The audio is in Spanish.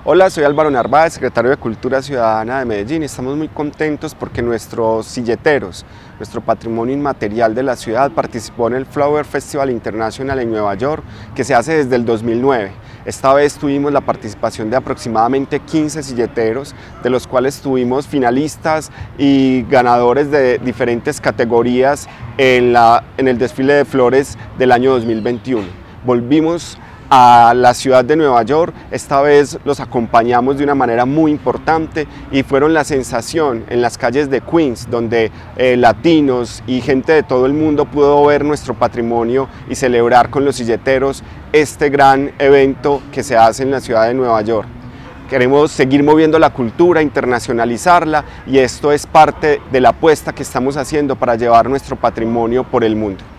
Hola, soy Álvaro Narváez, secretario de Cultura Ciudadana de Medellín, y estamos muy contentos porque nuestros silleteros, nuestro patrimonio inmaterial de la ciudad, participó en el Flower Festival International en Nueva York, que se hace desde el 2009. Esta vez tuvimos la participación de aproximadamente 15 silleteros, de los cuales tuvimos finalistas y ganadores de diferentes categorías en el desfile de flores del año 2021. Volvimos a la ciudad de Nueva York, esta vez los acompañamos de una manera muy importante y fueron la sensación en las calles de Queens, donde latinos y gente de todo el mundo pudo ver nuestro patrimonio y celebrar con los silleteros este gran evento que se hace en la ciudad de Nueva York. Queremos seguir moviendo la cultura, internacionalizarla, y esto es parte de la apuesta que estamos haciendo para llevar nuestro patrimonio por el mundo.